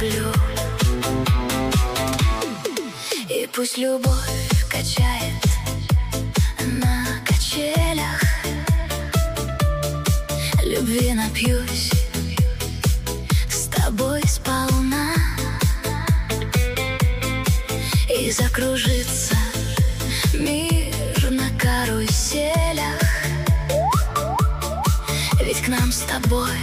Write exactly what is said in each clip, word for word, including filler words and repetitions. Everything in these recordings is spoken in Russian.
сплю. И пусть любовь качает на качелях, любви напьюсь с тобой сполна, и закружится мир на каруселях. Ведь к нам с тобой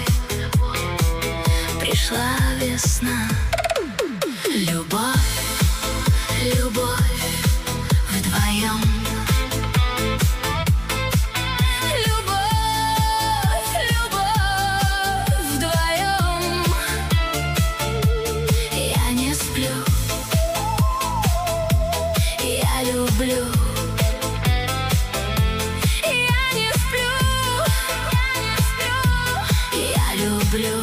пришла весна. Любовь, любовь вдвоем. Любовь, любовь вдвоем. Я не сплю, я люблю. Я не сплю, я не сплю, я люблю.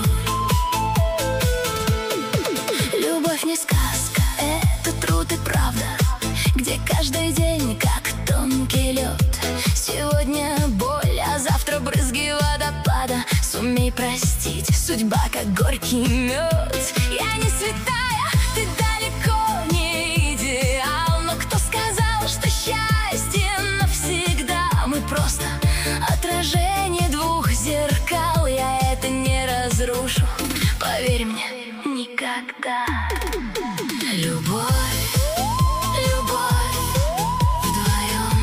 Любовь не сказка, это труд и правда, где каждый день как тонкий лед. Сегодня боль, а завтра брызги водопада. Сумей простить, судьба как горький мед. Я не святая, ты далеко не идеал, но кто сказал, что счастье навсегда? Мы просто отражение двух зеркал. Я это не разрушу, поверь мне, никогда. Любовь, любовь вдвоем.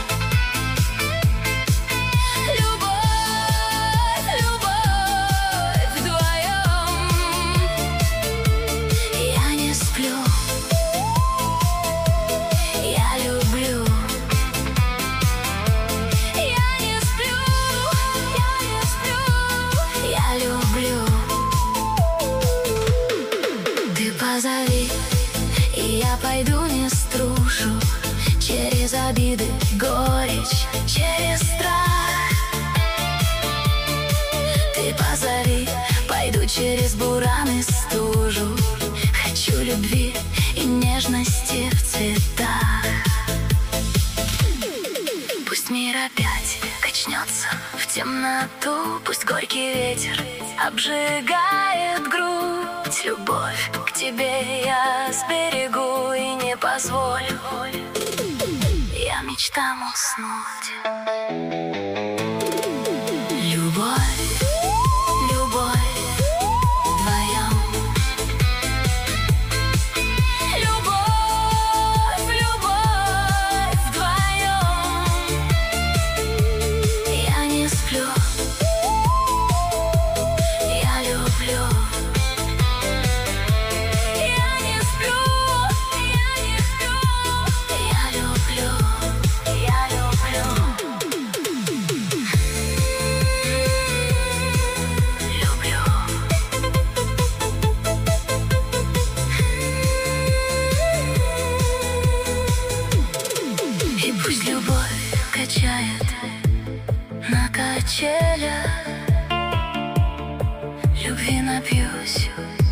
Любовь, любовь вдвоем. Я не сплю, я люблю. Я не сплю, я не сплю, я люблю. Ты позови, и я пойду не струшу через обиды, горечь, через страх. Ты позови, пойду через буран и стужу. Хочу любви и нежности в цветах. Пусть мир опять качнется в темноту, пусть горький ветер обжигает грудь. Любовь к тебе я сберегу и не позволю я мечтам уснуть. Любовь, любовь вдвоем. Любовь, любовь вдвоем. Я не сплю, я люблю. Я не сплю, я не сплю, я люблю, я люблю. Люблю. И пусть любовь качает на качелях, любви напьюсь